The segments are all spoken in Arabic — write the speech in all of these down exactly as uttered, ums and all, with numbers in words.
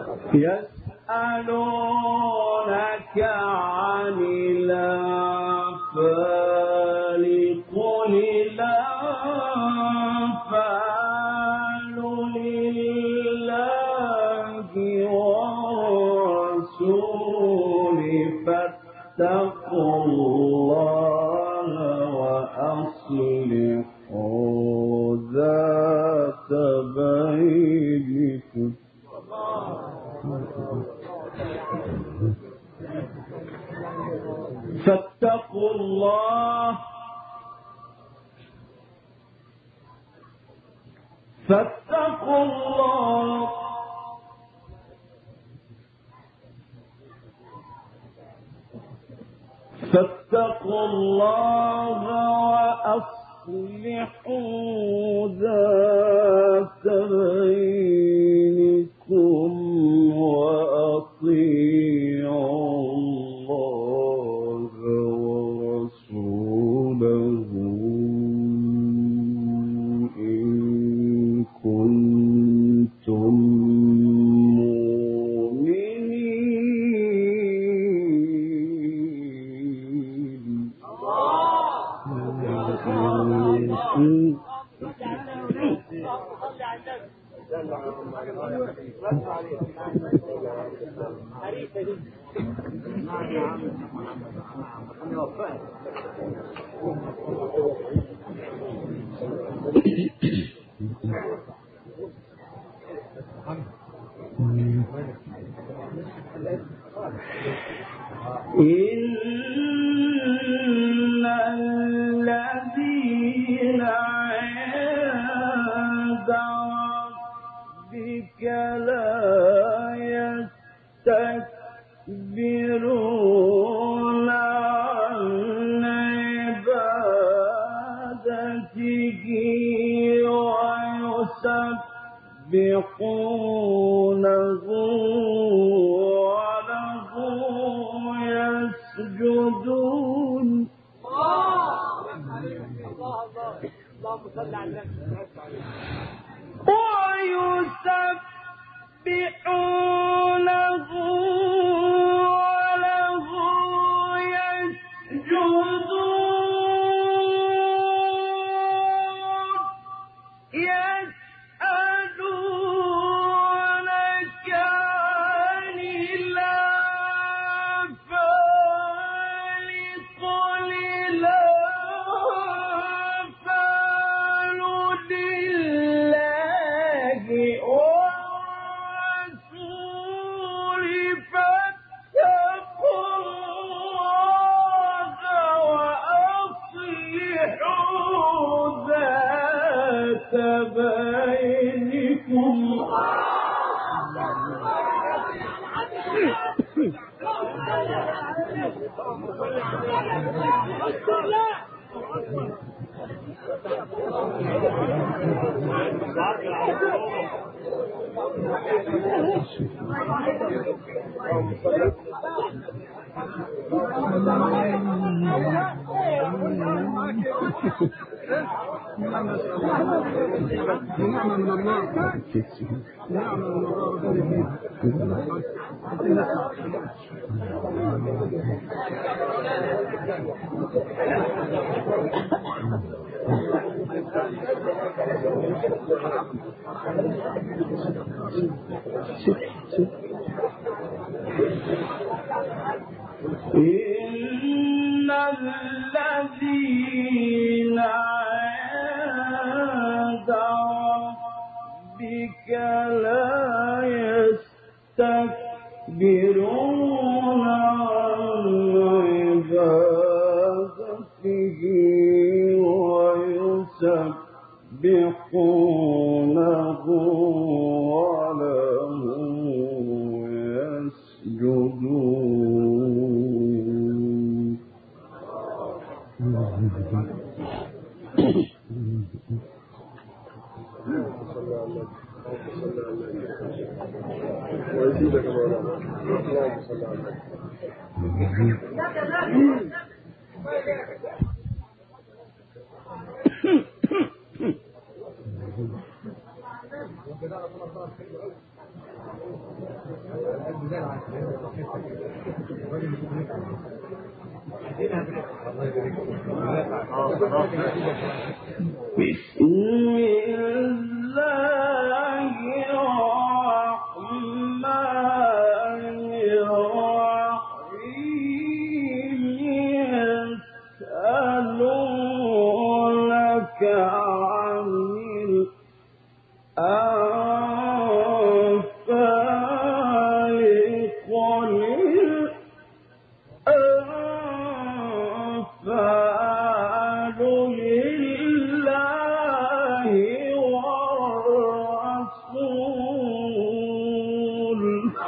يسألونك عن الأنفال قل الأنفال لله والرسول فاتقوا الله وأصلحوا ذات بينكم. فاتقوا الله فاتقوا الله فاتقوا الله وأصلحوا ذات بينكم وأطيعوا الله ورسوله إن كنتم إن الذين عند ربك لا يستكبرون عن عبادته ويسبحونه وله يسجدون. اللهم صل على النبي. ويسبحونه وله يسجدون يسألونك عن الأنفال قل الأنفال لله والرسول فاتقوا الله وأصلحوا ذات بينكم. إن الذين عند ربك لا يستكبرون عن عبادته ويسبحونه وله يسجدون. ويزيدك مولانا. اللهم صل على النبي. بسم الله الرحمن الرحيم يسألونك عن الأنفال قل الأنفال لله والرسول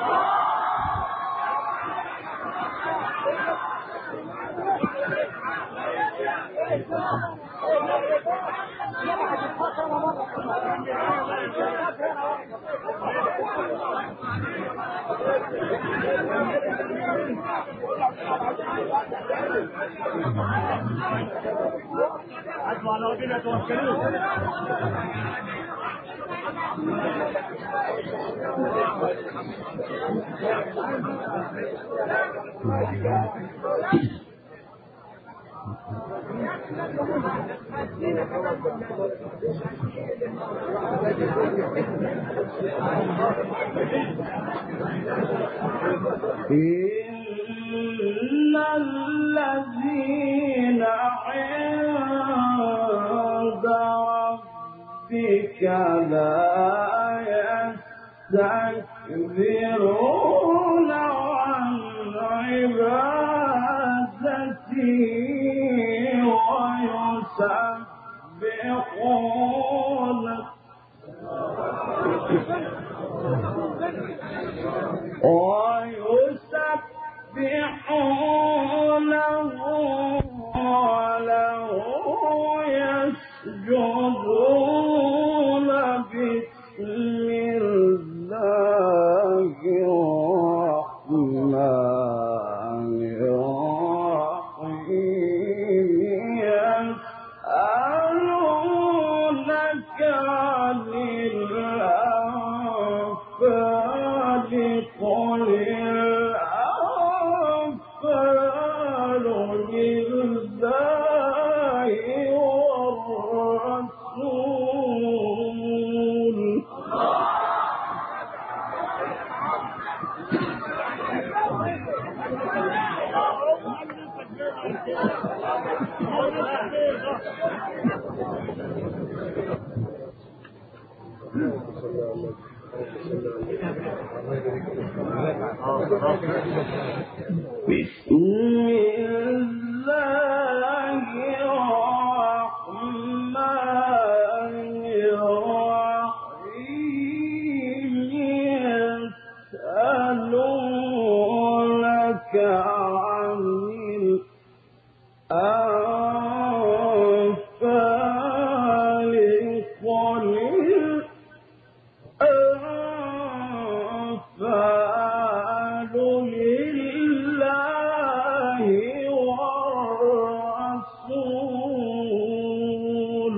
على ربنا توكلوا. إن الذين عند ربك لا يستكبرون عن عبادته ويسبحون ويسبحونه وله يسجدون بسم الله الرحمن الرحيم يسألونك عن الأنفال قل الأنفال لله والرسول بسم الله الرحمن الرحيم يسألونك عن الأنفال قل الأنفال لله والرسول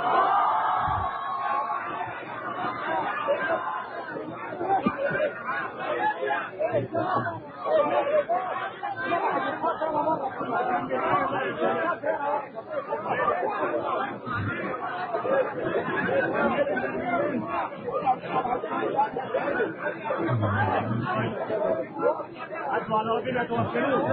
على ربنا توكلوا.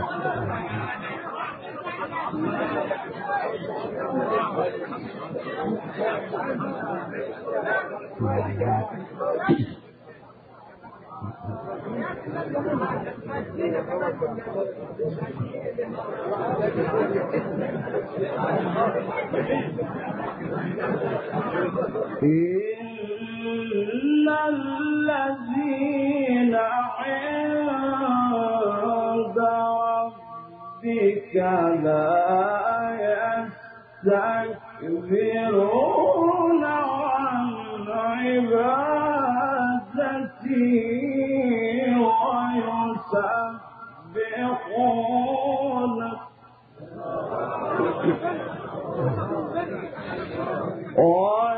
إن الذين عند ربك لا يستكبرون عن عبادته ويسبحون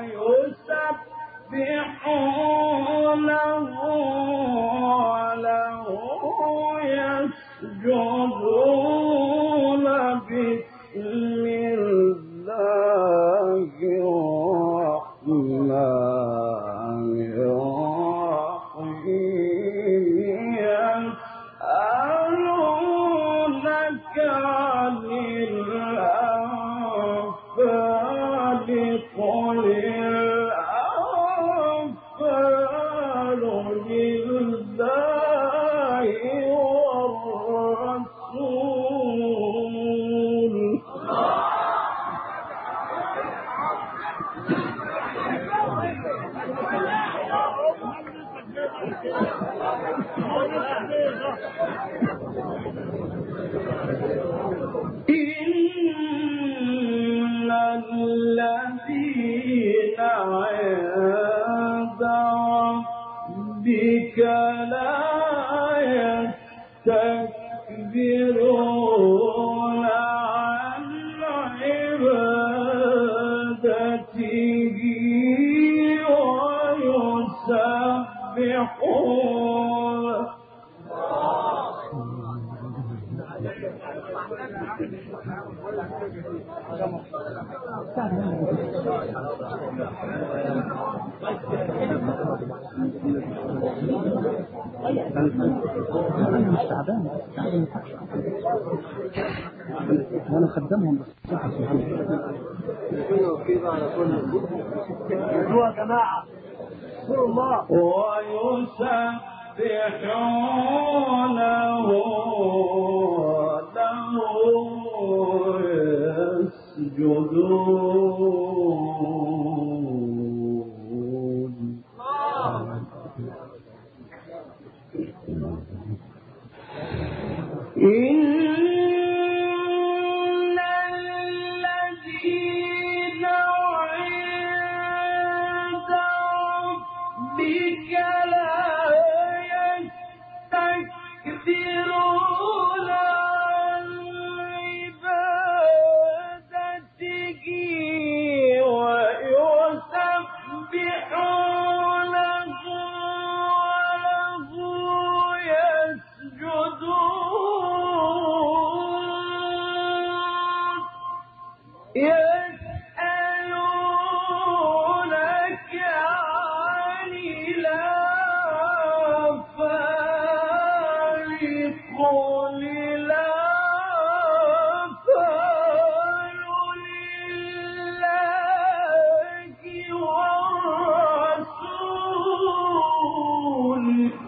ويسبحونه وله إن الذين عند ربك لا يستكبرون عن عبادته ويسبحون وانا خدمهم بس يا جماعه اذكروا الله ويسبحونه له يسجدون إن الذين عند ربك لا يستكبرون عن عبادته ويسبحونه وله يسجدون يسألونك عن الأنفال قل الأنفال لله والرسول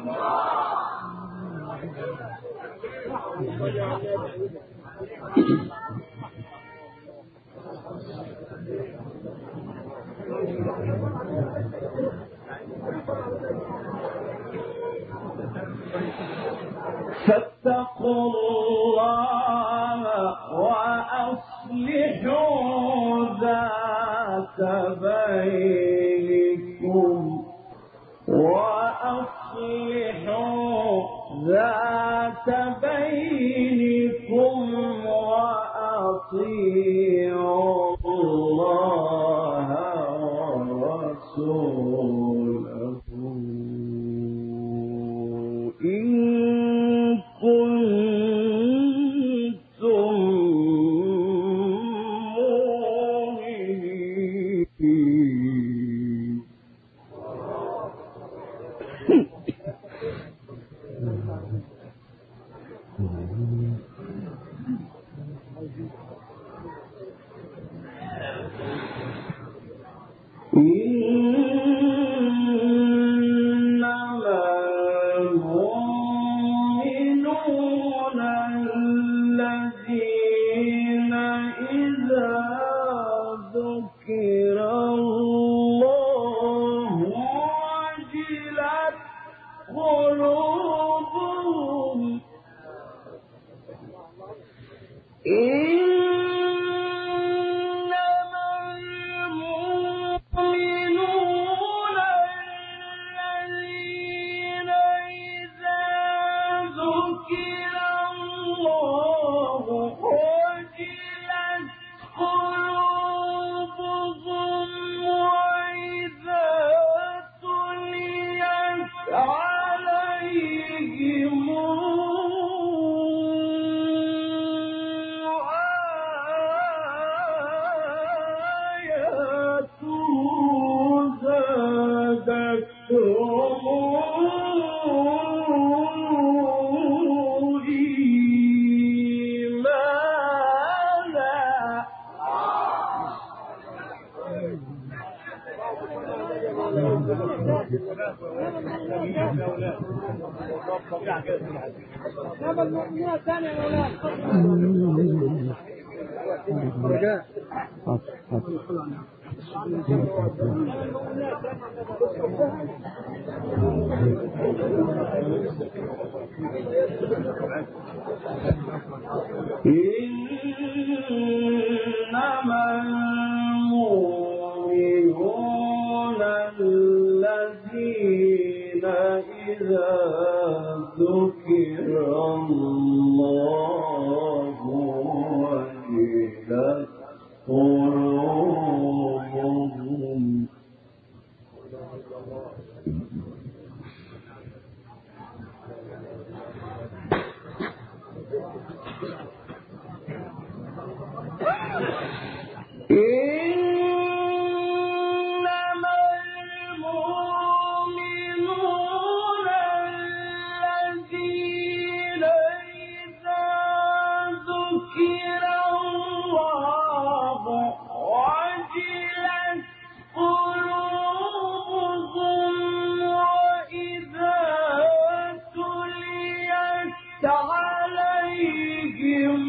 فاتقوا الله وأصلحوا ذات بينكم وأصلحوا ذات بينكم وأطيعوا الله ورسوله إن كنتم مؤمنين إنما المؤمنون الذين إذا ذكر الله وجلت قلوبهم إنما المؤمنون الذين إذا ذكر الله وجلت قلوبهم وإذا تليت عليهم رجاء إنما المؤمنون الذين إذا ذكر الله وجلت قلوبهم إنما المؤمنون الذين إذا ذكر الله وجلت قلوبهم وإذا تليت عليهم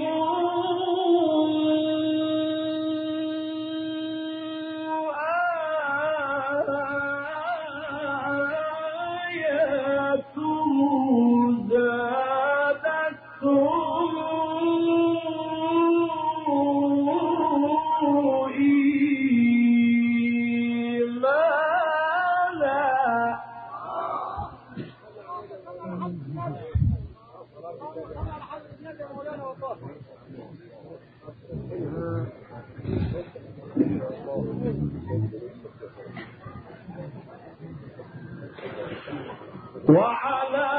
وعلى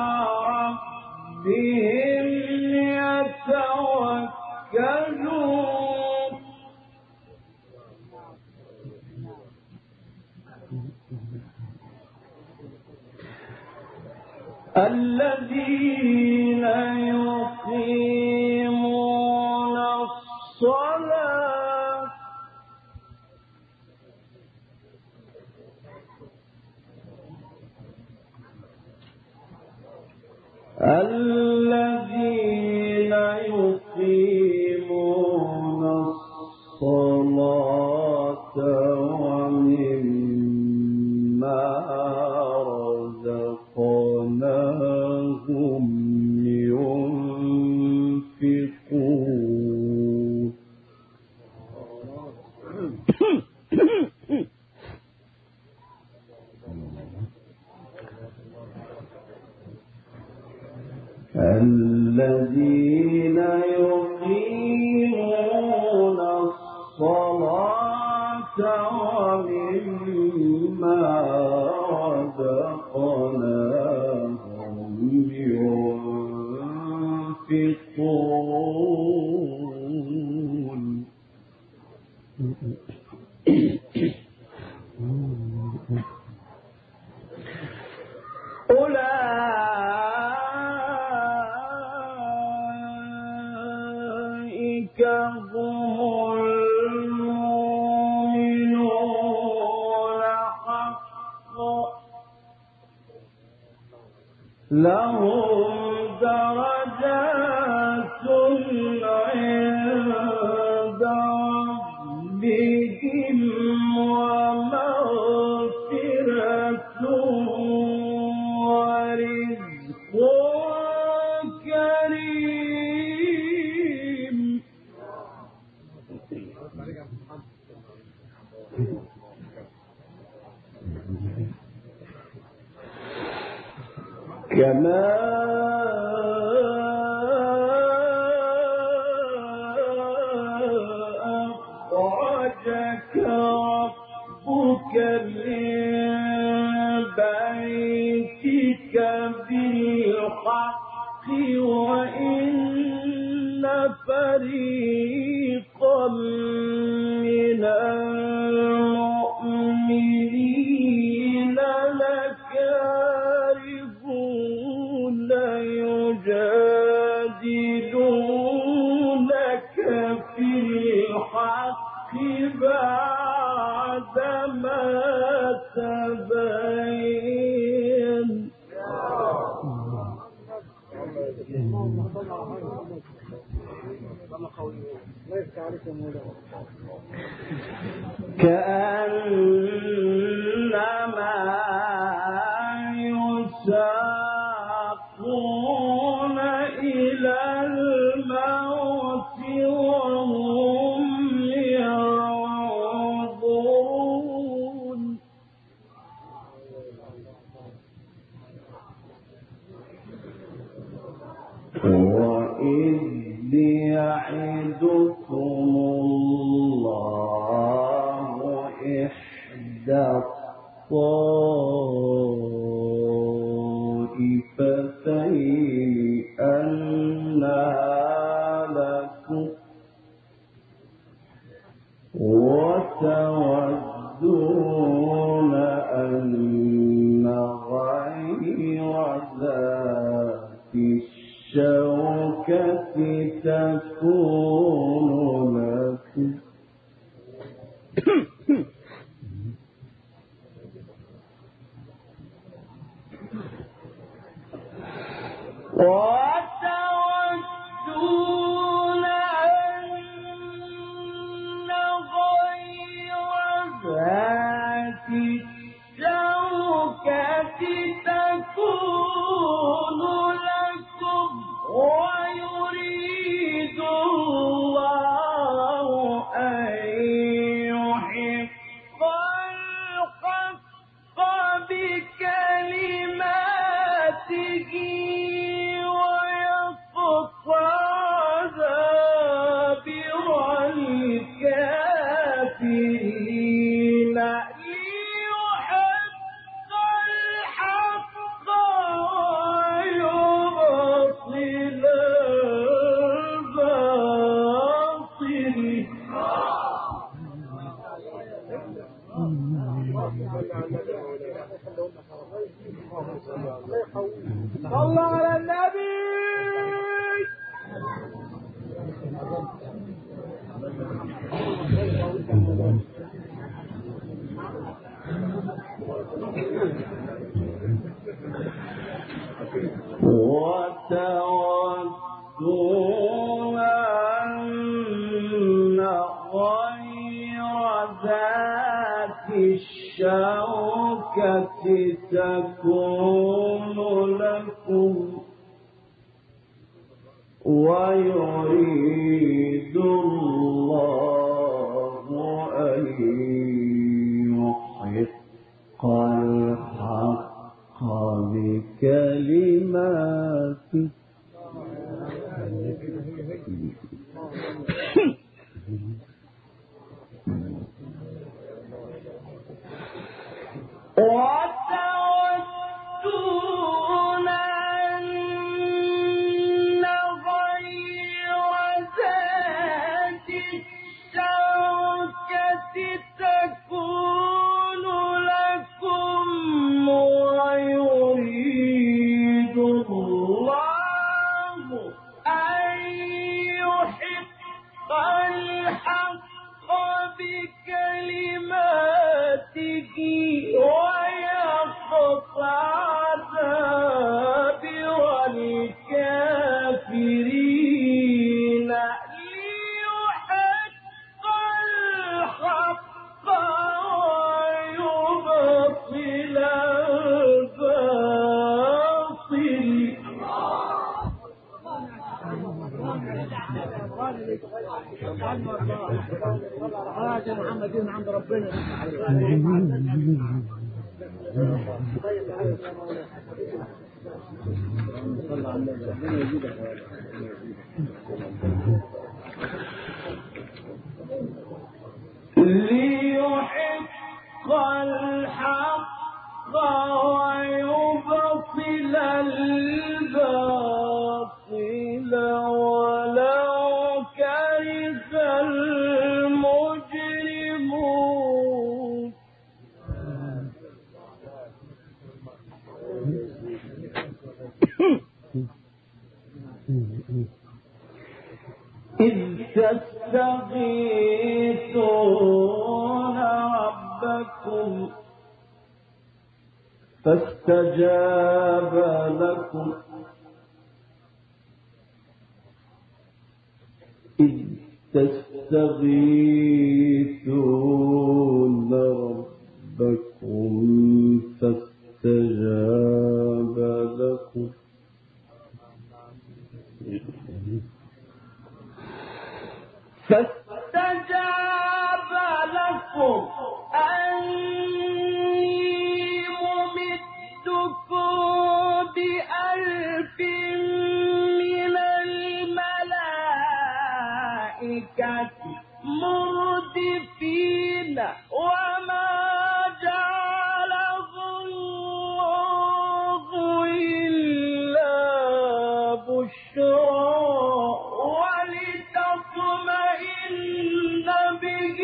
ربهم يتوكلون الذين يقيمون الصلاة الذين يقيمون الصلاة ومما رزقناهم ينفقون الذين يقيمون الصلاة ومما رزقناهم ينفقون أولئك هم المؤمنون حقا لهم درجات عند ربهم ومغفرة ورزق كريم كما أخرجك ربك من بيتك بالحق وإن فريقا من المؤمنين لكارهون يجادلونك في الحق بعدما تبين كأنما يساقون إلى الموت وهم ينظرون وإذ يعدكم الله إحدى الطائفتين أنها لكم وتودون أن غير ذات الشوكة تكون لكم وتودون أن غير ذات الشوكة تكون لكم ويريد الله أن يحق الحق بكلماته ويقطع دابر الكافرين ليحق الحق ويبطل الباطل صلى على النبي. وتودون أن غير ذات الشوكة تكون لكم ويريد الله أن يحق الحق بكلماته وتودون أن غير ذات الشوكة تكون لكم ويريد الله أن يحق الحق بكلماته ويقطع دابر الكافرين ليحق الحق ويبطل الباطل. حاجة محمد من عند ربنا. ليحق الحق ويبطل الباطل ولو كره المجرمون. إذ تستغيثون ربكم فاستجاب لكم إذ تستغيثون ربكم فاستجاب لكم فاستجاب لكم أني ممدكم بألف من الملائكة مردفين وما جعله الله إلا بشرى ولتطمئن به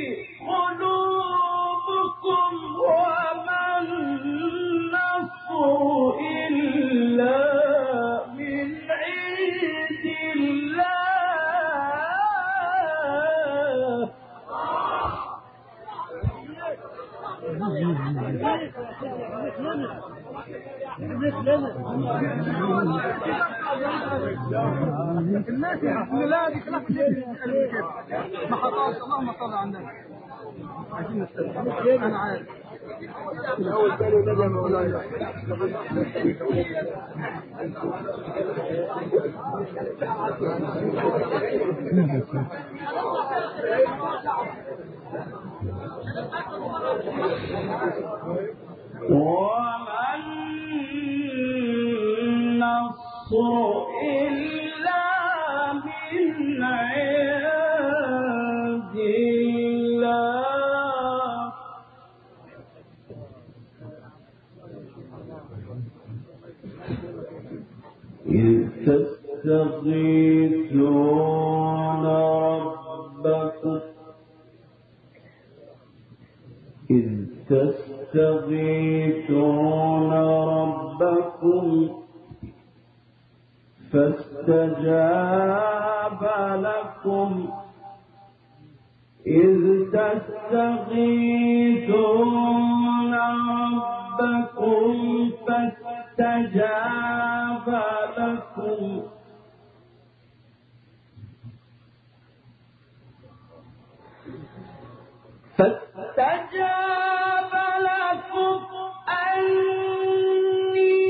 قلوبكم وما النصر إلا من عند ما حطاش اللهم صل على النبي عايزين نستلم انا عارف الاول ثاني نبي مولاي وما النصر إلا من عند الله إذ تستغيثون ربكم إذ تستغيثون ربكم فاستجاب لكم إذ تستغيثون ربكم فاستجاب لكم فاستجاب لكم أني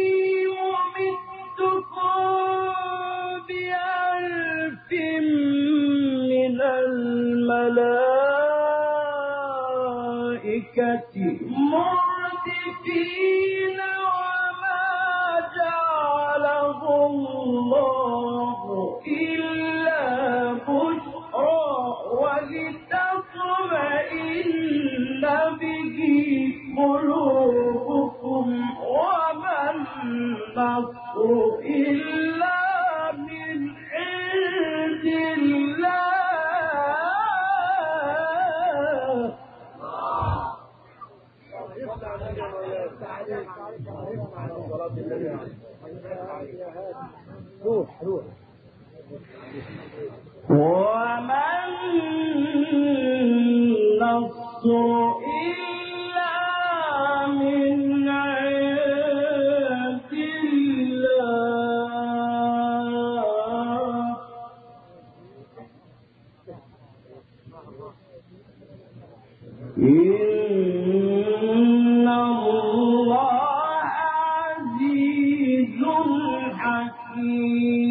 ممدكم بألف من الملائكة مردفين وما جعله الله إلا بشرى ولتطمئن به قلوبكم وما النصر إلا من عند الله روح روح وما النصر إلا من عند الله إن الله عزيز حكيم